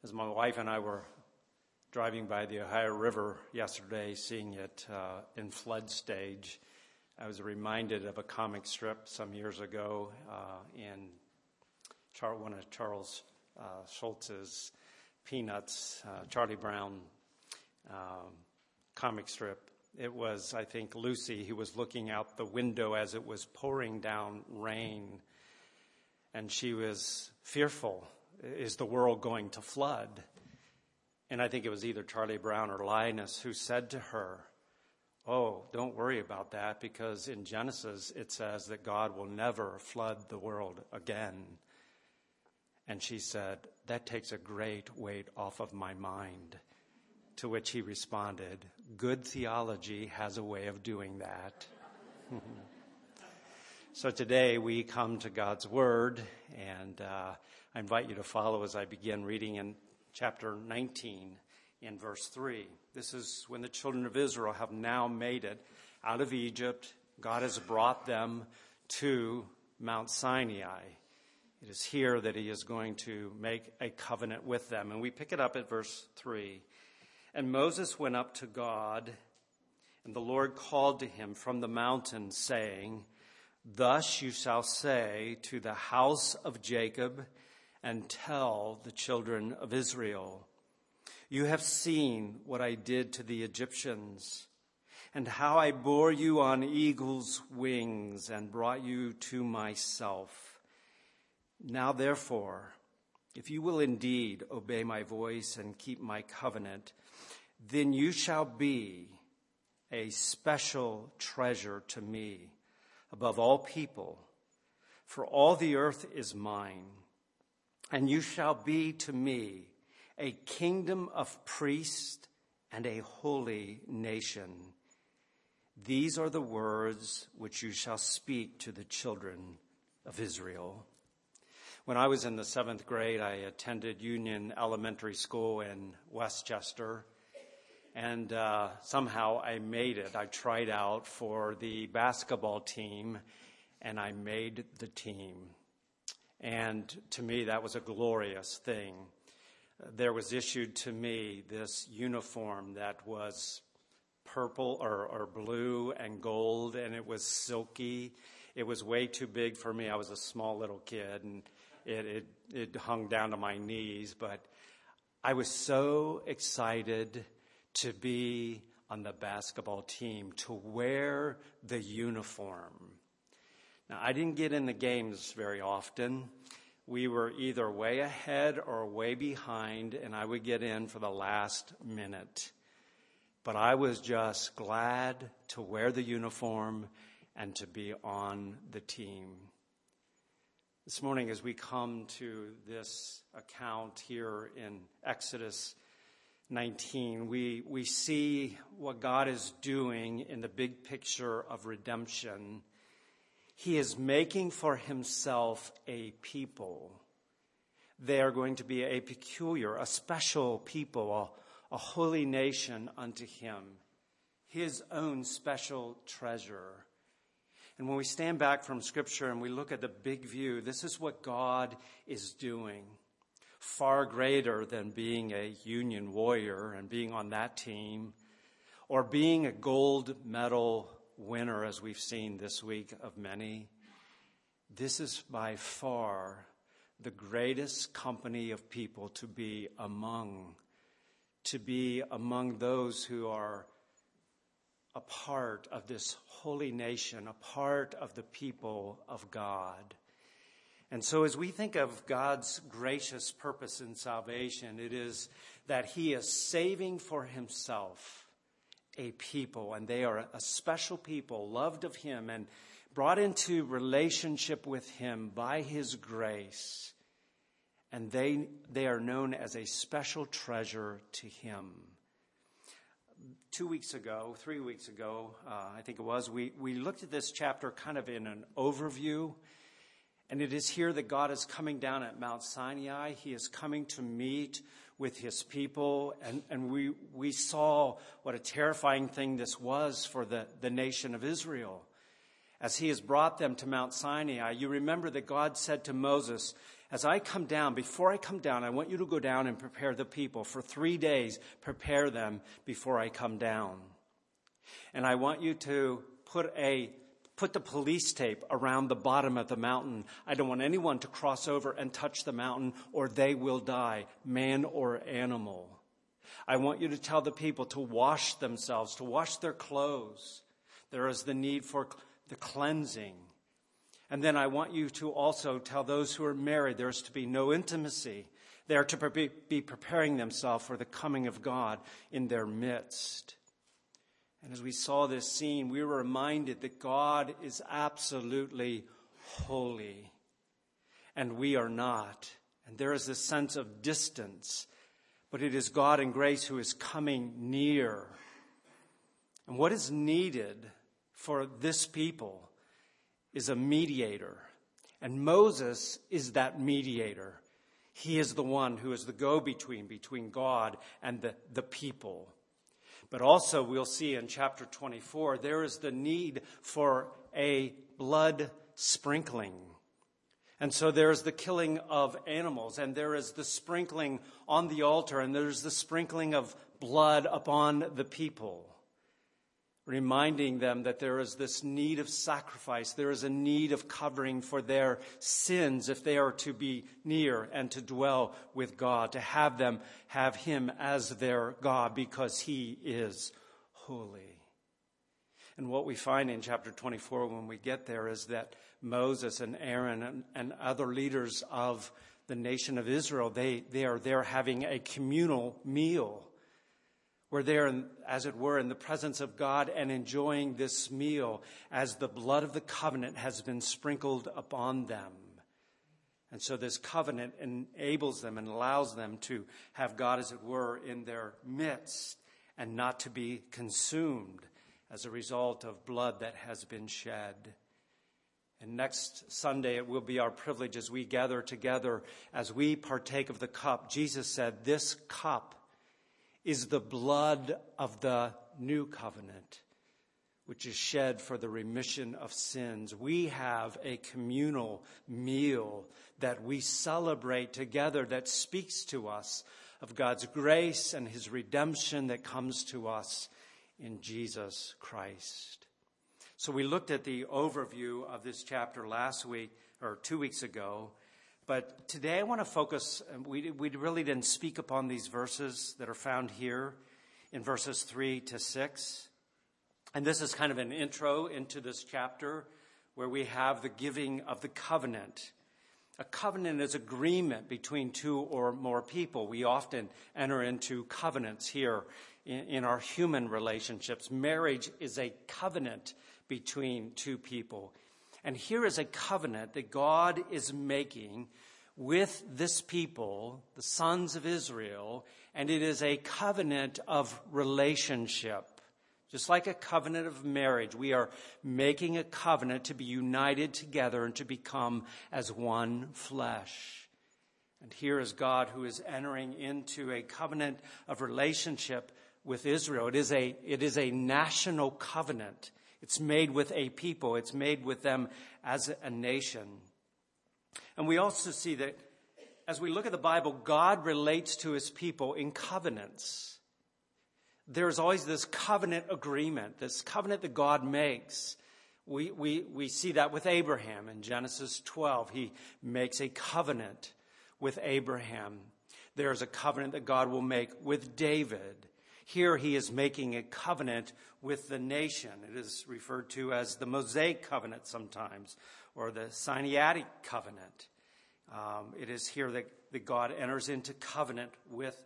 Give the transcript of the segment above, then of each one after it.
As my wife and I were driving by the Ohio River yesterday, seeing it in flood stage, I was reminded of a comic strip some years ago in one of Charles Schulz's Peanuts, Charlie Brown comic strip. It was, I think, Lucy who was looking out the window as it was pouring down rain, and she was fearful. Is the world going to flood? And I think it was either Charlie Brown or Linus who said to her, "Oh, don't worry about that, because in Genesis it says that God will never flood the world again." And she said, "That takes a great weight off of my mind." To which he responded, "Good theology has a way of doing that." So today we come to God's Word, and I invite you to follow as I begin reading in chapter 19 in verse 3. This is when the children of Israel have now made it out of Egypt. God has brought them to Mount Sinai. It is here that he is going to make a covenant with them. And we pick it up at verse 3. "And Moses went up to God, and the Lord called to him from the mountain, saying, 'Thus you shall say to the house of Jacob and tell the children of Israel, you have seen what I did to the Egyptians, and how I bore you on eagle's wings and brought you to myself. Now therefore, if you will indeed obey my voice and keep my covenant, then you shall be a special treasure to me above all people, for all the earth is mine. And you shall be to me a kingdom of priests and a holy nation. These are the words which you shall speak to the children of Israel.'" When I was in the 7th grade, I attended Union Elementary School in Westchester. And somehow I made it. I tried out for the basketball team, and I made the team. And to me, that was a glorious thing. There was issued to me this uniform that was purple or blue and gold, and it was silky. It was way too big for me. I was a small little kid, and it hung down to my knees. But I was so excited to be on the basketball team, to wear the uniform. Now, I didn't get in the games very often. We were either way ahead or way behind, and I would get in for the last minute. But I was just glad to wear the uniform and to be on the team. This morning, as we come to this account here in Exodus 19, we see what God is doing in the big picture of redemption. He is making for himself a people. They are going to be a peculiar, a special people, a holy nation unto him, his own special treasure. And when we stand back from Scripture and we look at the big view, this is what God is doing. Far greater than being a Union warrior and being on that team, or being a gold medal winner, as we've seen this week of many. This is by far the greatest company of people to be among those who are a part of this holy nation, a part of the people of God. And so as we think of God's gracious purpose in salvation, it is that he is saving for himself a people, and they are a special people, loved of him and brought into relationship with him by his grace. And they are known as a special treasure to him. 3 weeks ago, I think it was, we looked at this chapter kind of in an overview. And it is here that God is coming down at Mount Sinai. He is coming to meet with his people. And we saw what a terrifying thing this was for the nation of Israel. As he has brought them to Mount Sinai, you remember that God said to Moses, as I come down, before I come down, I want you to go down and prepare the people. For 3 days, prepare them before I come down. And I want you to put the police tape around the bottom of the mountain. I don't want anyone to cross over and touch the mountain, or they will die, man or animal. I want you to tell the people to wash themselves, to wash their clothes. There is the need for the cleansing. And then I want you to also tell those who are married there is to be no intimacy. They are to be preparing themselves for the coming of God in their midst. And as we saw this scene, we were reminded that God is absolutely holy, and we are not. And there is this sense of distance, but it is God in grace who is coming near. And what is needed for this people is a mediator. And Moses is that mediator. He is the one who is the go-between between God and the people. But also we'll see in chapter 24, there is the need for a blood sprinkling. And so there is the killing of animals, and there is the sprinkling on the altar, and there's the sprinkling of blood upon the people, reminding them that there is this need of sacrifice. There is a need of covering for their sins if they are to be near and to dwell with God, to have them have him as their God because he is holy. And what we find in chapter 24 when we get there is that Moses and Aaron and other leaders of the nation of Israel, they are there having a communal meal. We're there, as it were, in the presence of God and enjoying this meal as the blood of the covenant has been sprinkled upon them. And so this covenant enables them and allows them to have God, as it were, in their midst and not to be consumed as a result of blood that has been shed. And next Sunday, it will be our privilege as we gather together, as we partake of the cup. Jesus said, "This cup is the blood of the new covenant, which is shed for the remission of sins." We have a communal meal that we celebrate together that speaks to us of God's grace and his redemption that comes to us in Jesus Christ. So we looked at the overview of this chapter last week, or 2 weeks ago. But today I want to focus, we really didn't speak upon these verses that are found here in verses 3 to 6. And this is kind of an intro into this chapter where we have the giving of the covenant. A covenant is agreement between two or more people. We often enter into covenants here in our human relationships. Marriage is a covenant between two people. And here is a covenant that God is making with this people, the sons of Israel, and it is a covenant of relationship. Just like a covenant of marriage, we are making a covenant to be united together and to become as one flesh. And here is God who is entering into a covenant of relationship with Israel. It is a national covenant. It's made with a people. It's made with them as a nation. And we also see that as we look at the Bible, God relates to his people in covenants. There's always this covenant agreement, this covenant that God makes. We see that with Abraham in Genesis 12. He makes a covenant with Abraham. There's a covenant that God will make with David. Here he is making a covenant with the nation. It is referred to as the Mosaic covenant sometimes, or the Sinaitic covenant. It is here that God enters into covenant with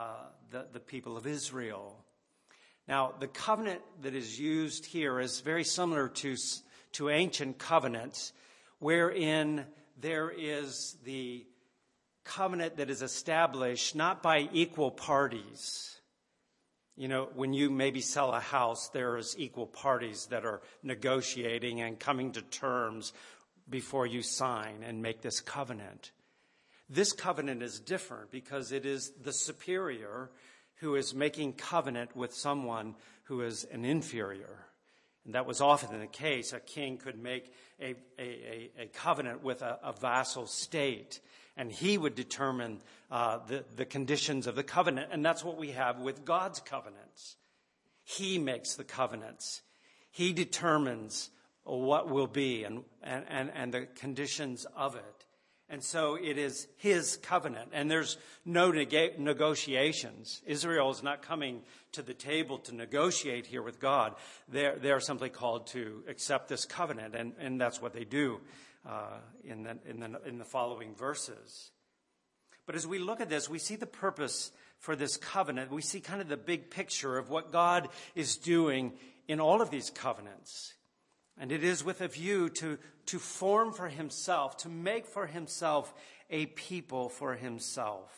the people of Israel. Now, the covenant that is used here is very similar to ancient covenants, wherein there is the covenant that is established not by equal parties. You know, when you maybe sell a house, there's equal parties that are negotiating and coming to terms before you sign and make this covenant. This covenant is different because it is the superior who is making covenant with someone who is an inferior. And that was often the case. A king could make a covenant with a vassal state. And he would determine the conditions of the covenant. And that's what we have with God's covenants. He makes the covenants. He determines what will be and the conditions of it. And so it is his covenant. And there's no negotiations. Israel is not coming to the table to negotiate here with God. They're simply called to accept this covenant. And that's what they do in the following verses. But as we look at this, we see the purpose for this covenant. We see kind of the big picture of what God is doing in all of these covenants. And it is with a view to form for himself, to make for himself a people for himself.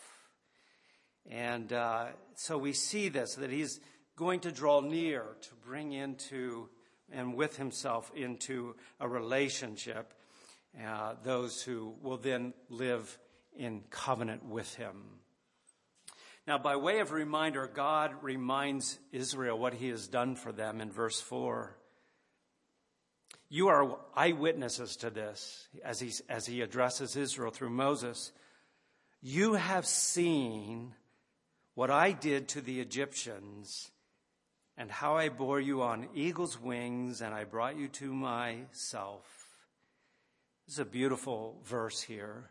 And so we see this, that he's going to draw near to bring into and with himself into a relationship those who will then live in covenant with him. Now, by way of reminder, God reminds Israel what he has done for them in verse 4. You are eyewitnesses to this, as he addresses Israel through Moses. You have seen what I did to the Egyptians and how I bore you on eagle's wings and I brought you to myself. This is a beautiful verse here.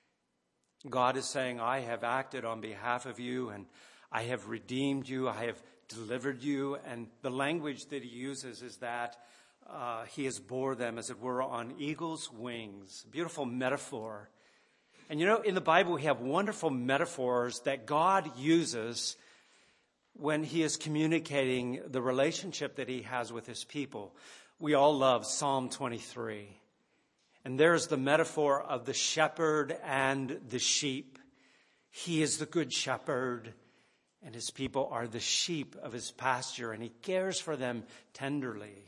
God is saying, I have acted on behalf of you and I have redeemed you. I have delivered you. And the language that he uses is that he has bore them, as it were, on eagle's wings. Beautiful metaphor. And you know, in the Bible, we have wonderful metaphors that God uses when he is communicating the relationship that he has with his people. We all love Psalm 23. And there's the metaphor of the shepherd and the sheep. He is the good shepherd, and his people are the sheep of his pasture, and he cares for them tenderly.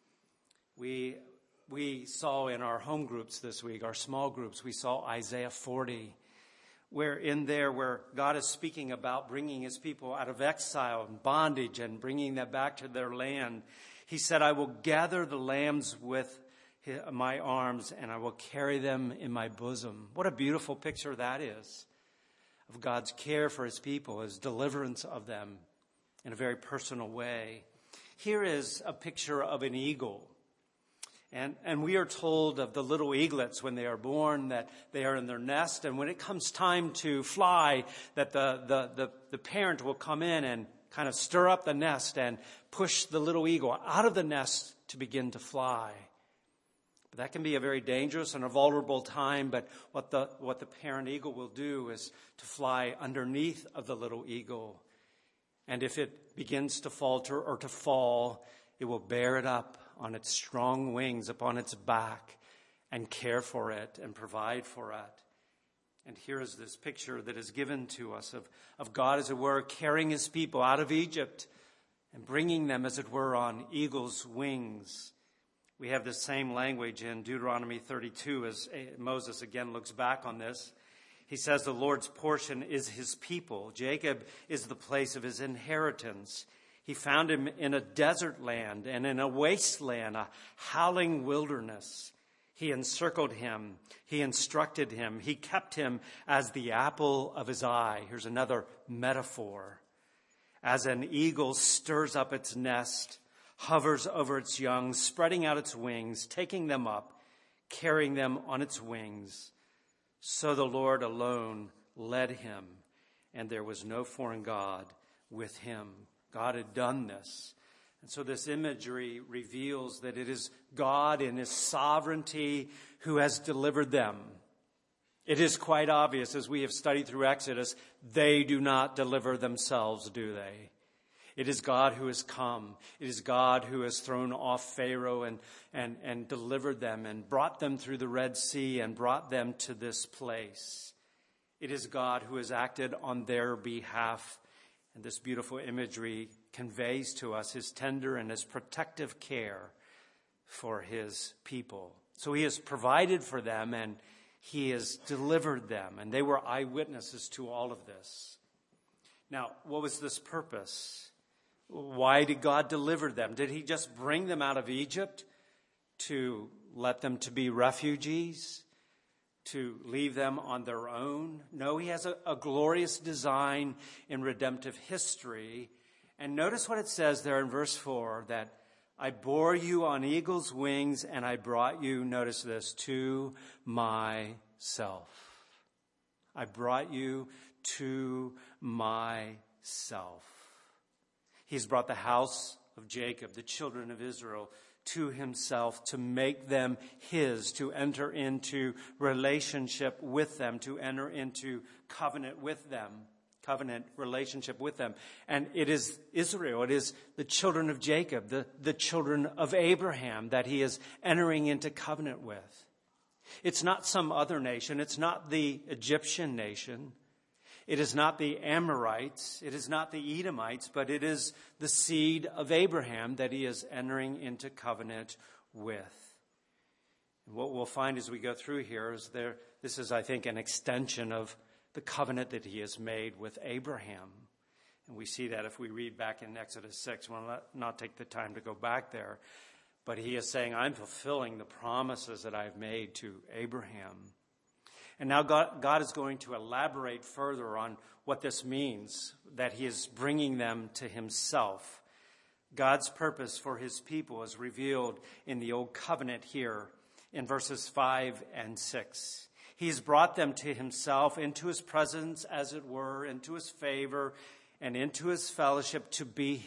We saw in our home groups this week, our small groups, we saw Isaiah 40, where God is speaking about bringing his people out of exile and bondage and bringing them back to their land. He said, I will gather the lambs with my arms and I will carry them in my bosom. What a beautiful picture that is of God's care for his people, his deliverance of them in a very personal way. Here is a picture of an eagle. And we are told of the little eaglets when they are born that they are in their nest. And when it comes time to fly, that the parent will come in and kind of stir up the nest and push the little eagle out of the nest to begin to fly. But that can be a very dangerous and a vulnerable time. But what the parent eagle will do is to fly underneath of the little eagle. And if it begins to falter or to fall, it will bear it up on its strong wings upon its back and care for it and provide for it. And here is this picture that is given to us of God, as it were, carrying his people out of Egypt and bringing them, as it were, on eagle's wings. We have the same language in Deuteronomy 32 as Moses again looks back on this. He says the Lord's portion is his people. Jacob is the place of his inheritance. He found him in a desert land and in a wasteland, a howling wilderness. He encircled him. He instructed him. He kept him as the apple of his eye. Here's another metaphor. As an eagle stirs up its nest, hovers over its young, spreading out its wings, taking them up, carrying them on its wings. So the Lord alone led him, and there was no foreign god with him. God had done this. And so this imagery reveals that it is God in his sovereignty who has delivered them. It is quite obvious, as we have studied through Exodus, they do not deliver themselves, do they? It is God who has come. It is God who has thrown off Pharaoh and delivered them and brought them through the Red Sea and brought them to this place. It is God who has acted on their behalf. And this beautiful imagery conveys to us his tender and his protective care for his people. So he has provided for them and he has delivered them. And they were eyewitnesses to all of this. Now, what was this purpose? Why did God deliver them? Did he just bring them out of Egypt to let them to be refugees? to leave them on their own. No, he has a glorious design in redemptive history. And notice what it says there in verse 4, that I bore you on eagle's wings and I brought you, notice this, to myself. I brought you to myself. He's brought the house of Jacob, the children of Israel, to himself, to make them his, to enter into relationship with them, to enter into covenant with them, covenant relationship with them. And it is Israel, it is the children of Jacob, the children of Abraham that he is entering into covenant with. It's not some other nation. It's not the Egyptian nation. It is not the Amorites, it is not the Edomites, but it is the seed of Abraham that he is entering into covenant with. And what we'll find as we go through here is this is, I think, an extension of the covenant that he has made with Abraham. And we see that if we read back in Exodus 6. We'll not take the time to go back there. But he is saying, I'm fulfilling the promises that I've made to Abraham. And now God is going to elaborate further on what this means, that he is bringing them to himself. God's purpose for his people is revealed in the Old Covenant here in verses 5 and 6. He's brought them to himself, into his presence, as it were, into his favor, and into his fellowship to be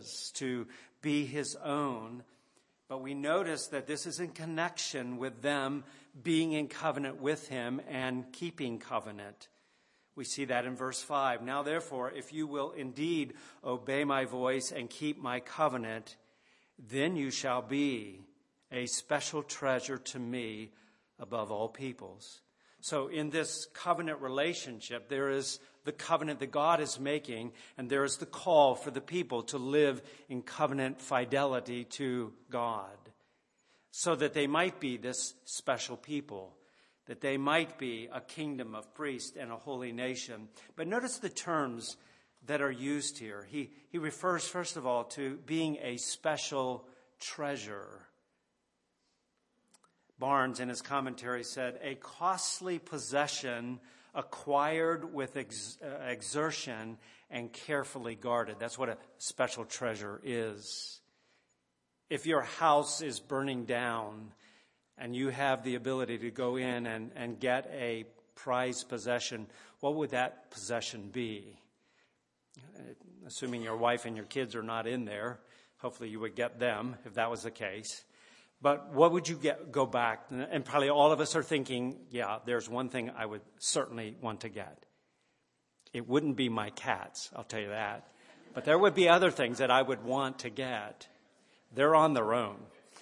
his own. But we notice that this is in connection with them being in covenant with him and keeping covenant. We see that in verse 5. Now, therefore, if you will indeed obey my voice and keep my covenant, then you shall be a special treasure to me above all peoples. So in this covenant relationship, there is the covenant that God is making, and there is the call for the people to live in covenant fidelity to God, so that they might be this special people, that they might be a kingdom of priests and a holy nation. But notice the terms that are used here. He refers, first of all, to being a special treasure. Barnes, in his commentary, said, a costly possession acquired with exertion and carefully guarded. That's what a special treasure is. If your house is burning down and you have the ability to go in and get a prized possession, what would that possession be? Assuming your wife and your kids are not in there, hopefully you would get them if that was the case. But what would you go back? And probably all of us are thinking, yeah, there's one thing I would certainly want to get. It wouldn't be my cats, I'll tell you that. But there would be other things that I would want to get. They're on their own.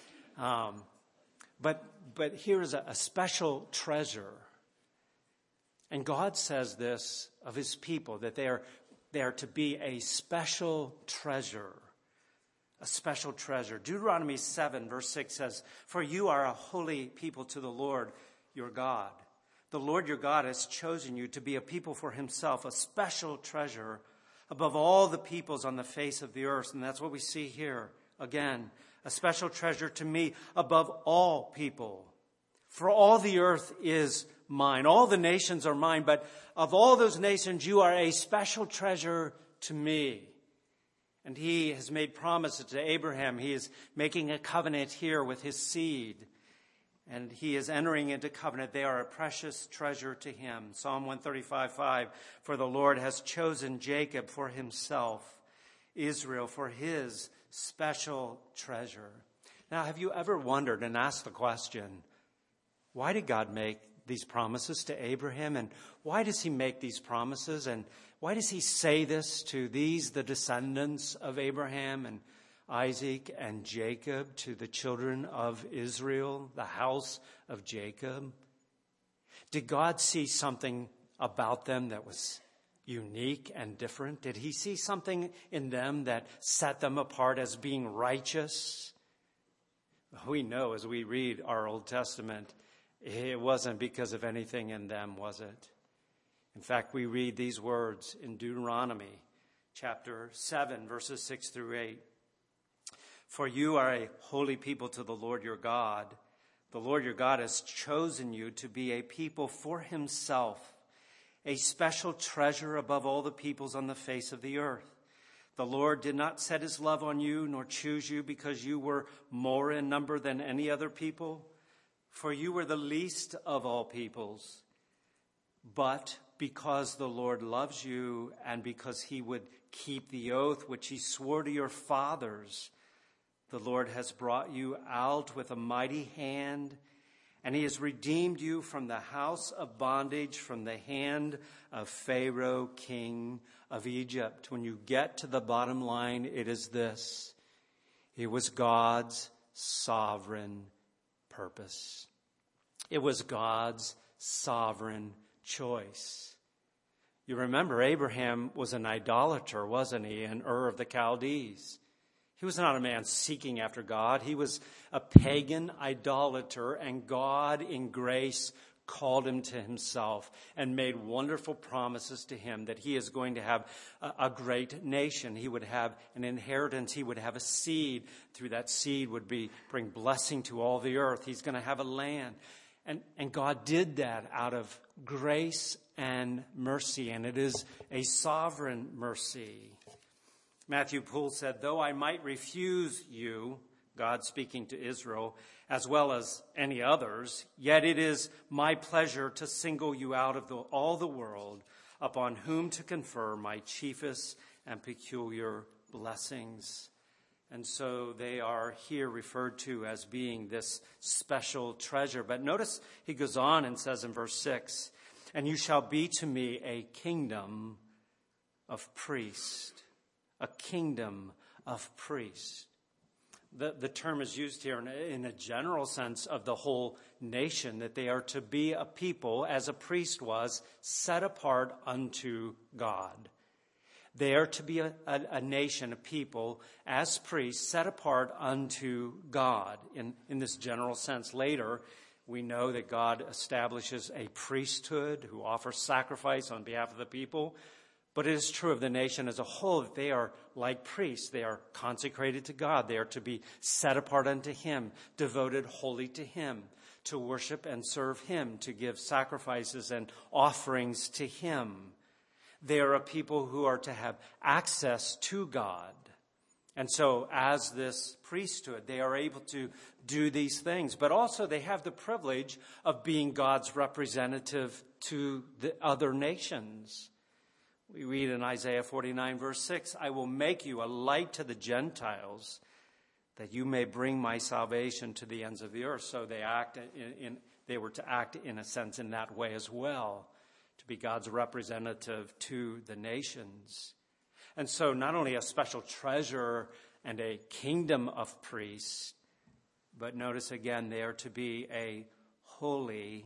But here is a special treasure. And God says this of his people, that they are to be a special treasure. A special treasure. Deuteronomy 7 verse 6 says, for you are a holy people to the Lord your God. The Lord your God has chosen you to be a people for himself, a special treasure above all the peoples on the face of the earth. And that's what we see here. Again, a special treasure to me above all people. For all the earth is mine. All the nations are mine. But of all those nations, you are a special treasure to me. And he has made promises to Abraham. He is making a covenant here with his seed. And he is entering into covenant. They are a precious treasure to him. Psalm 135:5, for the Lord has chosen Jacob for himself, Israel for his special treasure. Now, have you ever wondered and asked the question, why did God make these promises to Abraham? And why does he make these promises? And why does he say this to these, the descendants of Abraham and Isaac and Jacob, to the children of Israel, the house of Jacob? Did God see something about them that was unique and different? Did he see something in them that set them apart as being righteous? We know as we read our Old Testament, it wasn't because of anything in them, was it? In fact, we read these words in Deuteronomy chapter 7, verses 6 through 8. For you are a holy people to the Lord your God. The Lord your God has chosen you to be a people for himself, a special treasure above all the peoples on the face of the earth. The Lord did not set his love on you, nor choose you because you were more in number than any other people, for you were the least of all peoples. But because the Lord loves you, and because he would keep the oath which he swore to your fathers, the Lord has brought you out with a mighty hand, and he has redeemed you from the house of bondage, from the hand of Pharaoh, king of Egypt. When you get to the bottom line, it is this: it was God's sovereign purpose. It was God's sovereign choice. You remember Abraham was an idolater, wasn't he, in Ur of the Chaldees? He was not a man seeking after God. He was a pagan idolater, and God in grace called him to himself and made wonderful promises to him that he is going to have a great nation. He would have an inheritance. He would have a seed. Through that seed would bring blessing to all the earth. He's going to have a land. And God did that out of grace and mercy, and it is a sovereign mercy. Matthew Poole said, though I might refuse you, God speaking to Israel, as well as any others, yet it is my pleasure to single you out of all the world, upon whom to confer my chiefest and peculiar blessings. And so they are here referred to as being this special treasure. But notice he goes on and says in verse 6, and you shall be to me a kingdom of priests. A kingdom of priests. The term is used here in a general sense of the whole nation, that they are to be a people, as a priest was, set apart unto God. They are to be a nation, a people, as priests, set apart unto God in this general sense. Later, we know that God establishes a priesthood who offers sacrifice on behalf of the people. But it is true of the nation as a whole that they are like priests. They are consecrated to God. They are to be set apart unto him, devoted wholly to him, to worship and serve him, to give sacrifices and offerings to him. They are a people who are to have access to God. And so as this priesthood, they are able to do these things. But also they have the privilege of being God's representative to the other nations. We read in Isaiah 49, verse 6, I will make you a light to the Gentiles, that you may bring my salvation to the ends of the earth. So they were to act in a sense in that way as well, to be God's representative to the nations. And so not only a special treasure and a kingdom of priests, but notice again, they are to be a holy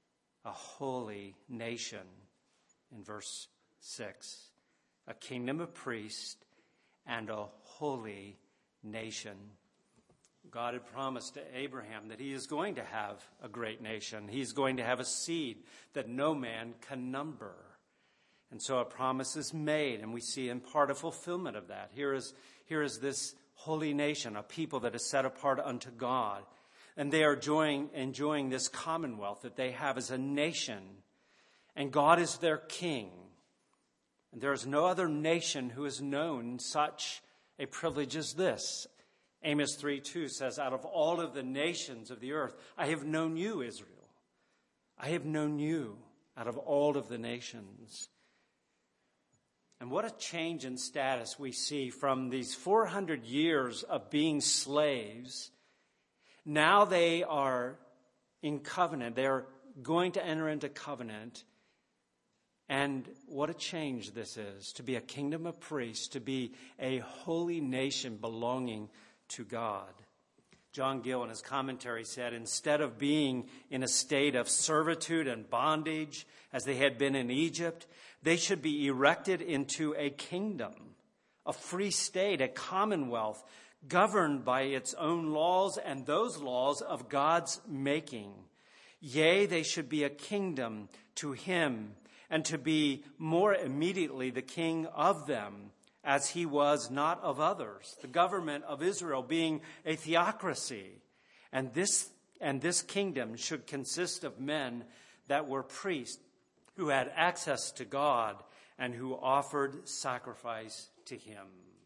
nation in verse 6, a kingdom of priests and a holy nation. God had promised to Abraham that he is going to have a great nation. He's going to have a seed that no man can number. And so a promise is made, and we see in part a fulfillment of that. Here is this holy nation, a people that is set apart unto God. And they are enjoying this commonwealth that they have as a nation. And God is their king. And there is no other nation who has known such a privilege as this. Amos 3:2 says, out of all of the nations of the earth, I have known you, Israel. I have known you out of all of the nations. And what a change in status we see from these 400 years of being slaves. Now they are in covenant. They're going to enter into covenant. And what a change this is, to be a kingdom of priests, to be a holy nation belonging to God. John Gill in his commentary said, instead of being in a state of servitude and bondage as they had been in Egypt, they should be erected into a kingdom, a free state, a commonwealth, governed by its own laws and those laws of God's making. Yea, they should be a kingdom to him, and to be more immediately the king of them, as he was not of others, the government of Israel being a theocracy. And And this kingdom should consist of men that were priests, who had access to God and who offered sacrifice to him.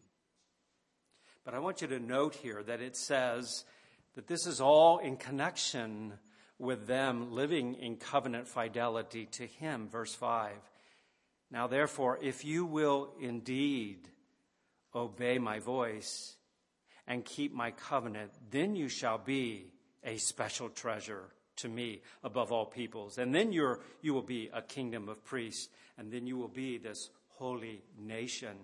But I want you to note here that it says that this is all in connection with them living in covenant fidelity to him. Verse 5. Now therefore, if you will indeed obey my voice and keep my covenant, then you shall be a special treasure to me above all peoples. And then you will be a kingdom of priests, and then you will be this holy nation.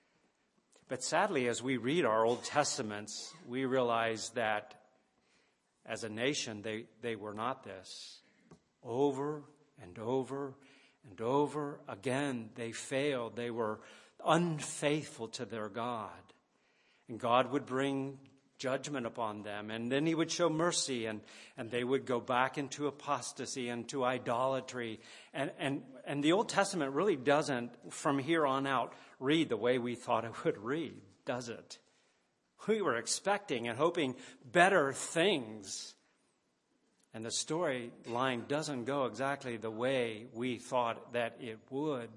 But sadly, as we read our Old Testaments, we realize that as a nation, they were not this. Over and over and over again, they failed. They were unfaithful to their God. And God would bring judgment upon them, and then he would show mercy, and they would go back into apostasy and to idolatry. And the Old Testament really doesn't, from here on out, read the way we thought it would read, does it? We were expecting and hoping better things. And the storyline doesn't go exactly the way we thought that it would.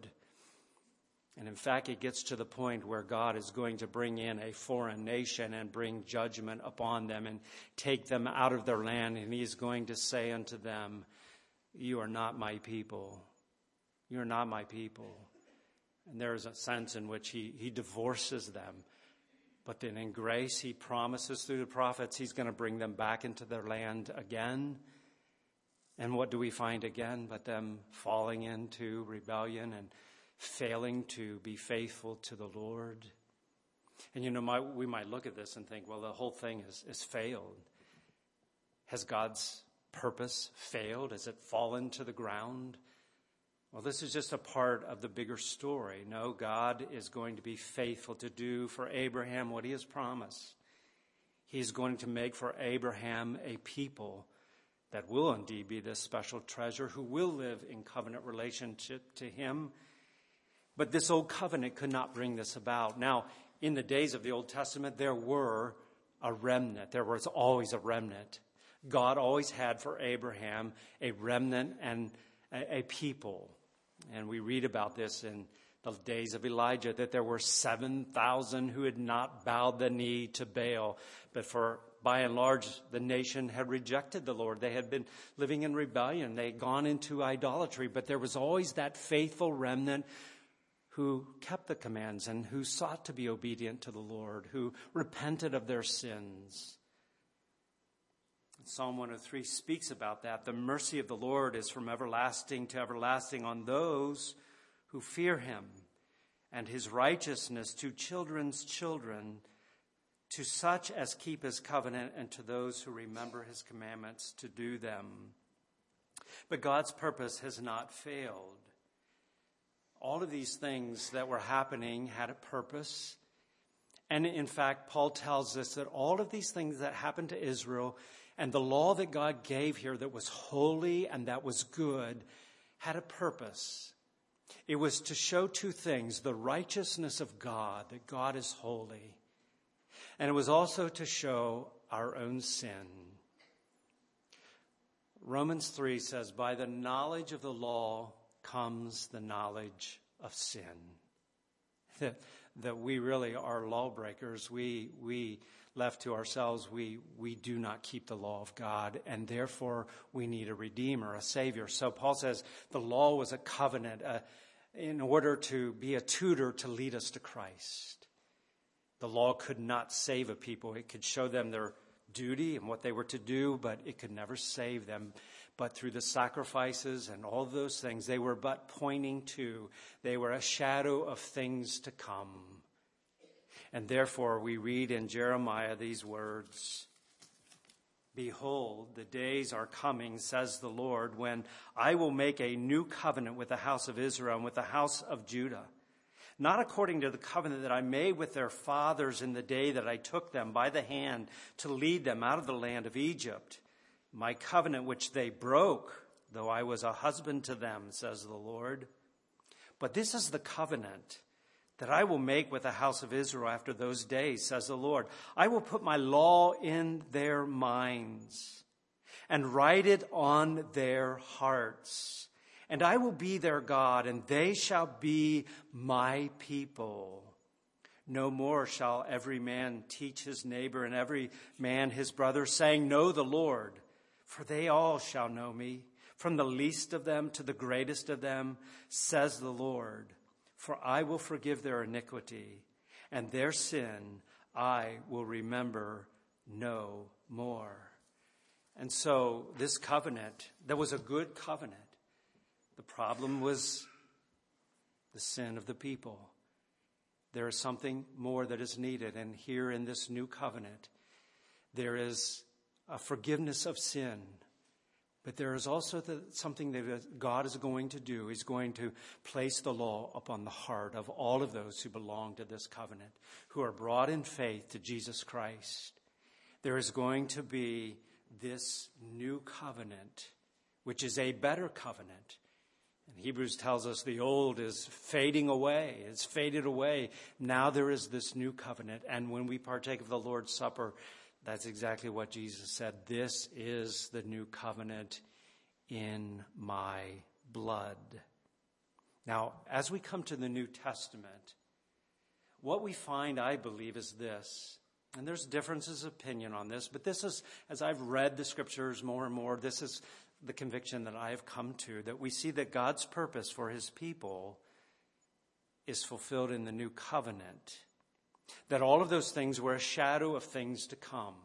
And in fact, it gets to the point where God is going to bring in a foreign nation and bring judgment upon them and take them out of their land. And he's going to say unto them, you are not my people. You are not my people. And there's a sense in which he divorces them. But then in grace, he promises through the prophets, he's going to bring them back into their land again. And what do we find again but them falling into rebellion and failing to be faithful to the Lord? And we might look at this and think, well, the whole thing is failed. Has God's purpose failed? Has it fallen to the ground? Well, this is just a part of the bigger story. No, God is going to be faithful to do for Abraham what he has promised. He's going to make for Abraham a people that will indeed be this special treasure, who will live in covenant relationship to him. But this old covenant could not bring this about. Now, in the days of the Old Testament, there were a remnant. There was always a remnant. God always had for Abraham a remnant and a people. And we read about this in the days of Elijah, that there were 7,000 who had not bowed the knee to Baal. But by and large, the nation had rejected the Lord. They had been living in rebellion. They had gone into idolatry. But there was always that faithful remnant who kept the commands and who sought to be obedient to the Lord, who repented of their sins. Psalm 103 speaks about that. The mercy of the Lord is from everlasting to everlasting on those who fear him, and his righteousness to children's children, to such as keep his covenant, and to those who remember his commandments to do them. But God's purpose has not failed. All of these things that were happening had a purpose. And in fact, Paul tells us that all of these things that happened to Israel and the law that God gave here that was holy and that was good had a purpose. It was to show two things: the righteousness of God, that God is holy. And it was also to show our own sin. Romans 3 says, by the knowledge of the law comes the knowledge of sin. That we really are lawbreakers. We left to ourselves, we do not keep the law of God, and therefore we need a redeemer, a savior. So Paul says the law was a covenant in order to be a tutor to lead us to Christ. The law could not save a people. It could show them their duty and what they were to do, but it could never save them. But through the sacrifices and all those things, they were but pointing to, they were a shadow of things to come. And therefore we read in Jeremiah these words, behold, the days are coming, says the Lord, when I will make a new covenant with the house of Israel and with the house of Judah, not according to the covenant that I made with their fathers in the day that I took them by the hand to lead them out of the land of Egypt, my covenant which they broke, though I was a husband to them, says the Lord. But this is the covenant that I will make with the house of Israel after those days, says the Lord. I will put my law in their minds, and write it on their hearts. And I will be their God, and they shall be my people. No more shall every man teach his neighbor and every man his brother, saying, Know the Lord, for they all shall know me, from the least of them to the greatest of them, says the Lord. For I will forgive their iniquity, and their sin I will remember no more. And so this covenant, that was a good covenant. The problem was the sin of the people. There is something more that is needed. And here in this new covenant, there is a forgiveness of sin. But there is also something that God is going to do. He's going to place the law upon the heart of all of those who belong to this covenant, who are brought in faith to Jesus Christ. There is going to be this new covenant, which is a better covenant. And Hebrews tells us the old is fading away. It's faded away. Now there is this new covenant. And when we partake of the Lord's Supper, that's exactly what Jesus said. This is the new covenant in my blood. Now, as we come to the New Testament, what we find, I believe, is this. And there's differences of opinion on this, but this is, as I've read the scriptures more and more, this is the conviction that I have come to, that we see that God's purpose for his people is fulfilled in the new covenant. That all of those things were a shadow of things to come.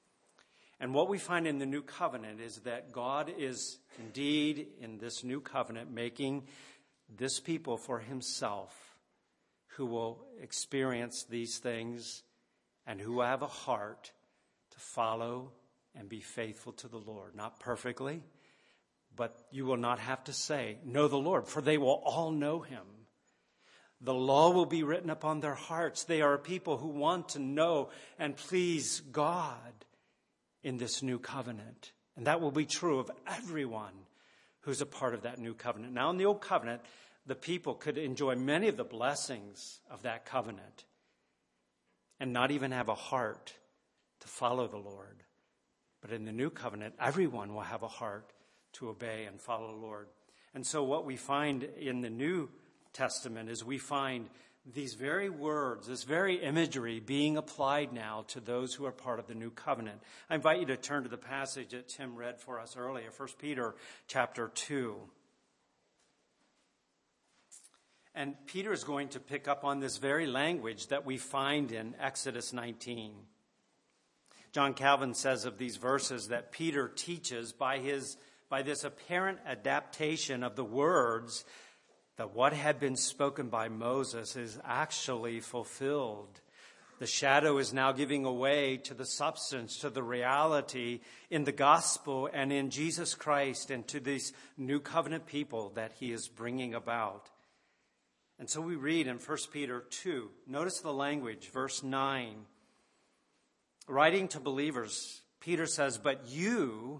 And what we find in the new covenant is that God is indeed in this new covenant making this people for himself, who will experience these things and who have a heart to follow and be faithful to the Lord. Not perfectly, but you will not have to say, know the Lord, for they will all know him. The law will be written upon their hearts. They are a people who want to know and please God in this new covenant. And that will be true of everyone who's a part of that new covenant. Now, in the old covenant, the people could enjoy many of the blessings of that covenant and not even have a heart to follow the Lord. But in the new covenant, everyone will have a heart to obey and follow the Lord. And so what we find in the New Testament is we find these very words, this very imagery being applied now to those who are part of the new covenant. I invite you to turn to the passage that Tim read for us earlier, 1 Peter chapter 2. And Peter is going to pick up on this very language that we find in Exodus 19. John Calvin says of these verses that Peter teaches by this apparent adaptation of the words that what had been spoken by Moses is actually fulfilled. The shadow is now giving away to the substance, to the reality in the gospel and in Jesus Christ and to these new covenant people that he is bringing about. And so we read in 1 Peter 2, notice the language, verse 9. Writing to believers, Peter says, but you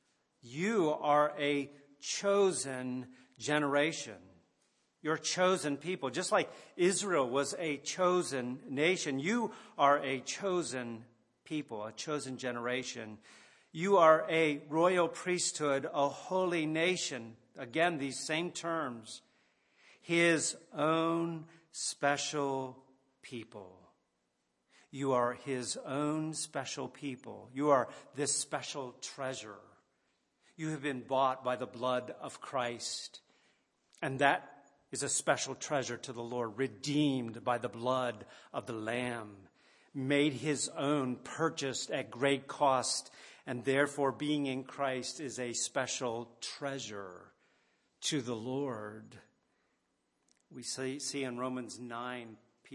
are a chosen generation. You're a chosen people. Just like Israel was a chosen nation, you are a chosen people, a chosen generation. You are a royal priesthood, a holy nation. Again, these same terms. His own special people. You are his own special people. You are this special treasure. You have been bought by the blood of Christ. And that is a special treasure to the Lord, redeemed by the blood of the Lamb, made his own, purchased at great cost, and therefore being in Christ is a special treasure to the Lord. We see in Romans 9,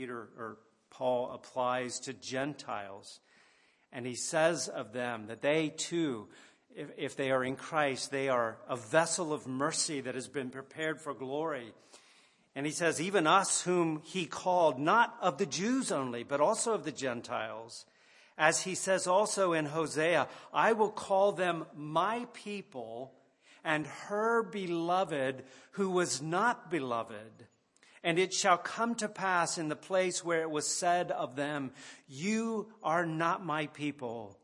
Paul applies to Gentiles, and he says of them that they too, if they are in Christ, they are a vessel of mercy that has been prepared for glory. And he says, even us whom he called, not of the Jews only, but also of the Gentiles. As he says also in Hosea, I will call them my people and her beloved who was not beloved. And it shall come to pass in the place where it was said of them, you are not my people,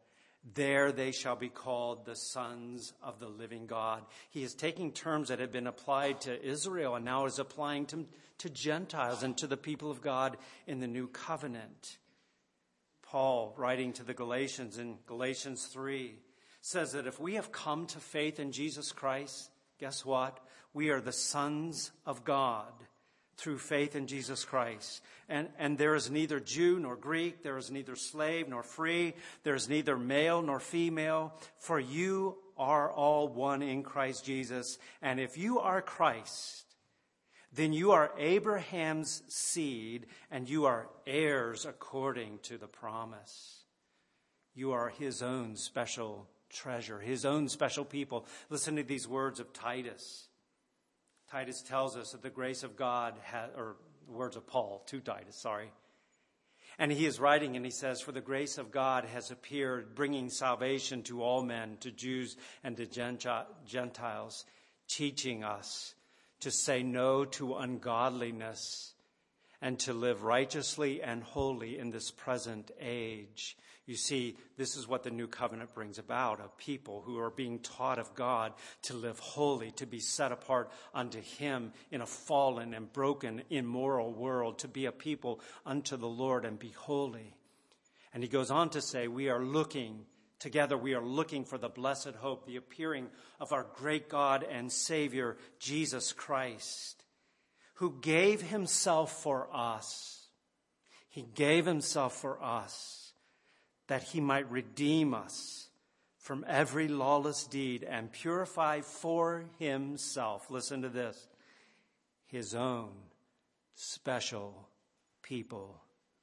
There they shall be called the sons of the living God. He is taking terms that had been applied to Israel and now is applying to Gentiles and to the people of God in the new covenant. Paul, writing to the Galatians in Galatians 3, says that if we have come to faith in Jesus Christ, guess what? We are the sons of God through faith in Jesus Christ. And there is neither Jew nor Greek, there is neither slave nor free, there is neither male nor female, for you are all one in Christ Jesus. And if you are Christ, then you are Abraham's seed and you are heirs according to the promise. You are his own special treasure, his own special people. Listen to these words of Titus. Titus tells us that the grace of God, or the words of Paul to Titus, sorry. And he is writing and he says, for the grace of God has appeared, bringing salvation to all men, to Jews and to Gentiles, teaching us to say no to ungodliness and to live righteously and holy in this present age. You see, this is what the new covenant brings about, a people who are being taught of God to live holy, to be set apart unto him in a fallen and broken, immoral world, to be a people unto the Lord and be holy. And he goes on to say, we are looking for the blessed hope, the appearing of our great God and Savior, Jesus Christ, who gave himself for us. He gave himself for us, that he might redeem us from every lawless deed and purify for himself, listen to this, his own special people,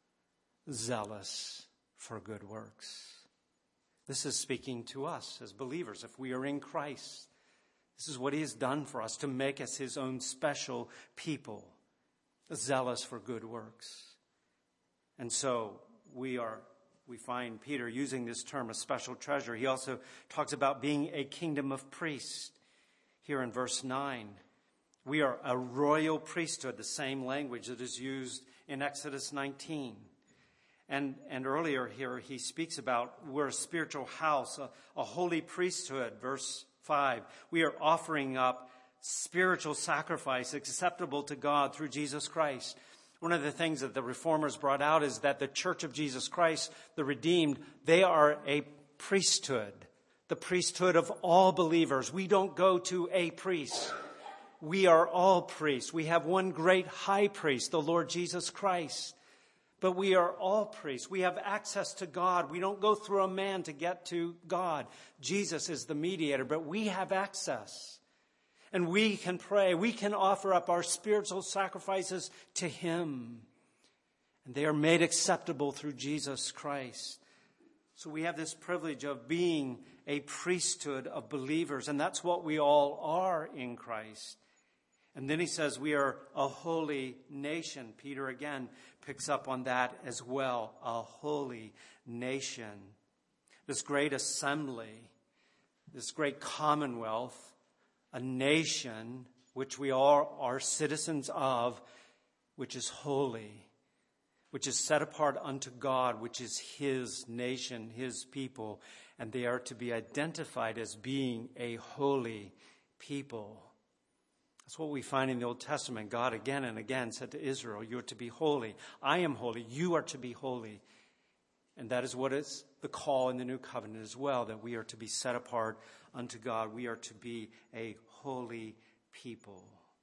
zealous for good works. This is speaking to us as believers. If we are in Christ, this is what he has done for us, to make us his own special people, zealous for good works. And so we find Peter using this term, a special treasure. He also talks about being a kingdom of priests. Here in verse 9, we are a royal priesthood, the same language that is used in Exodus 19. And earlier here, he speaks about we're a spiritual house, a holy priesthood, verse 5. We are offering up spiritual sacrifice acceptable to God through Jesus Christ. One of the things that the Reformers brought out is that the Church of Jesus Christ, the redeemed, they are a priesthood, the priesthood of all believers. We don't go to a priest. We are all priests. We have one great high priest, the Lord Jesus Christ. But we are all priests. We have access to God. We don't go through a man to get to God. Jesus is the mediator, but we have access. And we can pray. We can offer up our spiritual sacrifices to him. And they are made acceptable through Jesus Christ. So we have this privilege of being a priesthood of believers. And that's what we all are in Christ. And then he says we are a holy nation. Peter again picks up on that as well. A holy nation. This great assembly, this great commonwealth, a nation which we all are citizens of, which is holy, which is set apart unto God, which is his nation, his people, and they are to be identified as being a holy people. That's what we find in the Old Testament. God again and again said to Israel, you are to be holy. I am holy. You are to be holy. And that is what is the call in the new covenant as well, that we are to be set apart unto God. We are to be a holy people.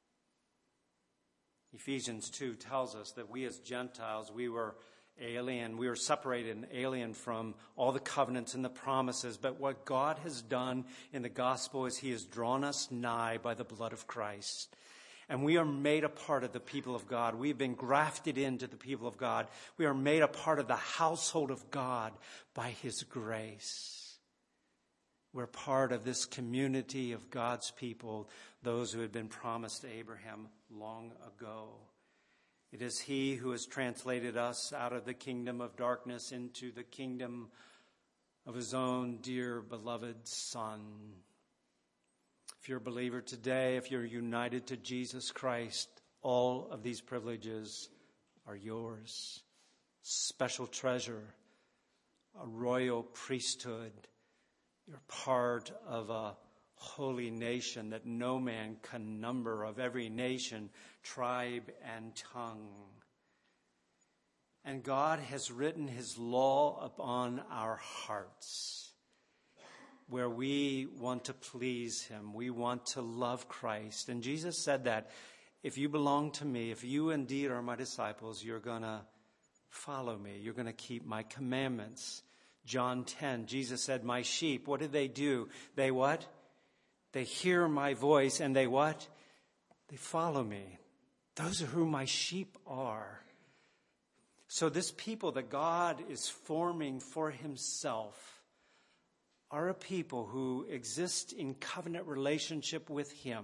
Ephesians 2 tells us that we as Gentiles, we were alien. We were separated and alien from all the covenants and the promises. But what God has done in the gospel is he has drawn us nigh by the blood of Christ. And we are made a part of the people of God. We've been grafted into the people of God. We are made a part of the household of God by his grace. We're part of this community of God's people, those who had been promised to Abraham long ago. It is he who has translated us out of the kingdom of darkness into the kingdom of his own dear beloved Son. If you're a believer today, if you're united to Jesus Christ, all of these privileges are yours. Special treasure, a royal priesthood. You're part of a holy nation that no man can number, of every nation, tribe, and tongue. And God has written his law upon our hearts, where we want to please him. We want to love Christ. And Jesus said that if you belong to me, if you indeed are my disciples, you're going to follow me. You're going to keep my commandments. John 10, Jesus said, my sheep, what do? They what? They hear my voice and they what? They follow me. Those are who my sheep are. So this people that God is forming for himself are a people who exist in covenant relationship with him.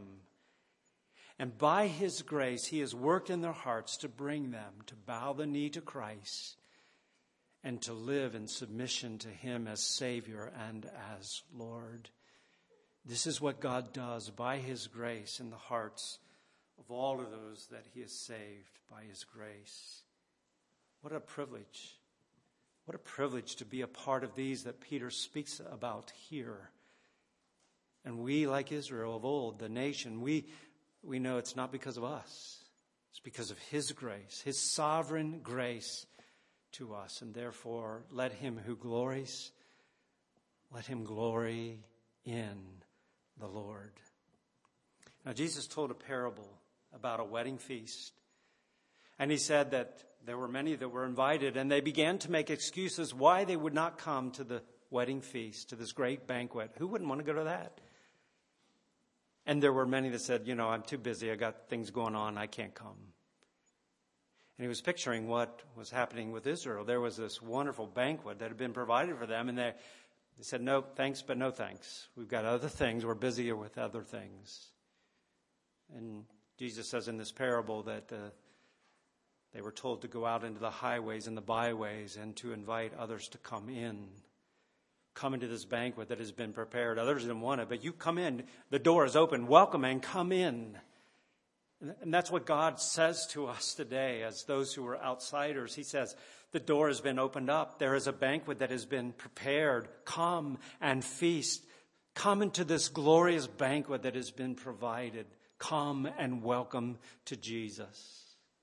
And by his grace, he has worked in their hearts to bring them to bow the knee to Christ and to live in submission to him as Savior and as Lord. This is what God does by his grace in the hearts of all of those that he has saved by his grace. What a privilege. What a privilege to be a part of these that Peter speaks about here. And we, like Israel of old, the nation, we know it's not because of us. It's because of his grace, his sovereign grace to us. And therefore, let him who glories, let him glory in the Lord. Now, Jesus told a parable about a wedding feast. And he said that there were many that were invited, and they began to make excuses why they would not come to the wedding feast, to this great banquet. Who wouldn't want to go to that? And there were many that said, I'm too busy. I got things going on. I can't come. And he was picturing what was happening with Israel. There was this wonderful banquet that had been provided for them, and they said, no, thanks, but no thanks. We've got other things. We're busier with other things. And Jesus says in this parable that they were told to go out into the highways and the byways and to invite others to come in. Come into this banquet that has been prepared. Others didn't want it, but you come in. The door is open. Welcome and come in. And that's what God says to us today as those who are outsiders. He says, the door has been opened up. There is a banquet that has been prepared. Come and feast. Come into this glorious banquet that has been provided. Come and welcome to Jesus.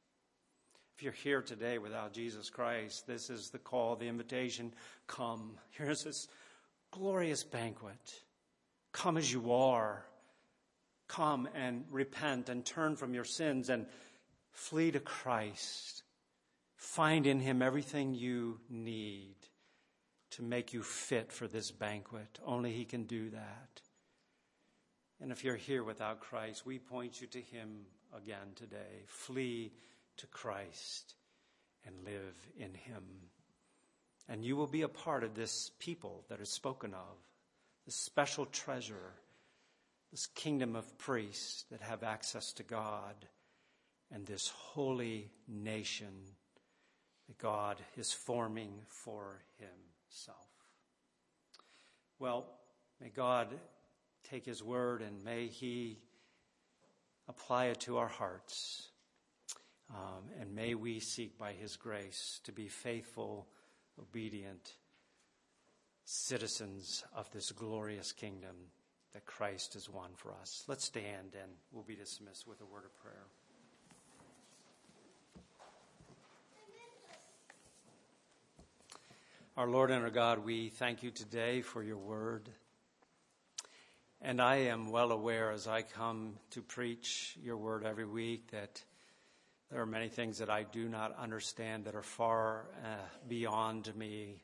If you're here today without Jesus Christ, this is the call, the invitation. Come. Here's this glorious banquet. Come as you are. Come and repent and turn from your sins and flee to Christ. Find in him everything you need to make you fit for this banquet. Only he can do that. And if you're here without Christ, we point you to him again today. Flee to Christ and live in him. And you will be a part of this people that is spoken of, this special treasure, this kingdom of priests that have access to God, and this holy nation that God is forming for himself. Well, may God take his word and may he apply it to our hearts. And may we seek by his grace to be faithful, obedient citizens of this glorious kingdom that Christ has won for us. Let's stand and we'll be dismissed with a word of prayer. Our Lord and our God, we thank you today for your word. And I am well aware as I come to preach your word every week that there are many things that I do not understand that are far beyond me.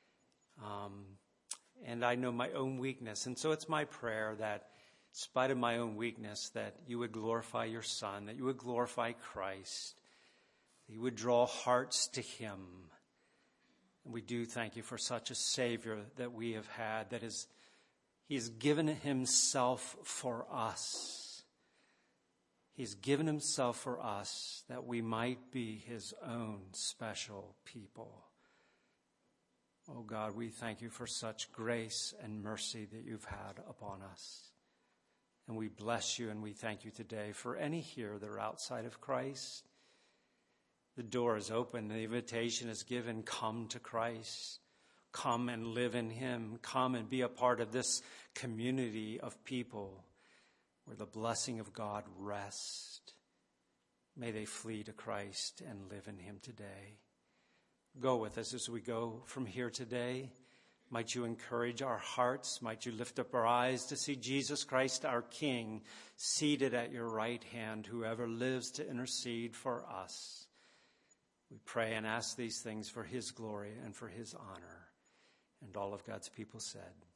And I know my own weakness. And so it's my prayer that in spite of my own weakness, that you would glorify your Son, that you would glorify Christ, that you would draw hearts to him. And we do thank you for such a Savior that we have had, that is, he has given himself for us. He's given himself for us that we might be his own special people. Oh God, we thank you for such grace and mercy that you've had upon us. And we bless you and we thank you today for any here that are outside of Christ. The door is open. The invitation is given. Come to Christ. come and live in him. Come and be a part of this community of people where the blessing of God rests. May they flee to Christ and live in him today. Go with us as we go from here today. Might you encourage our hearts. Might you lift up our eyes to see Jesus Christ, our King, seated at your right hand, whoever lives to intercede for us. We pray and ask these things for his glory and for his honor. And all of God's people said,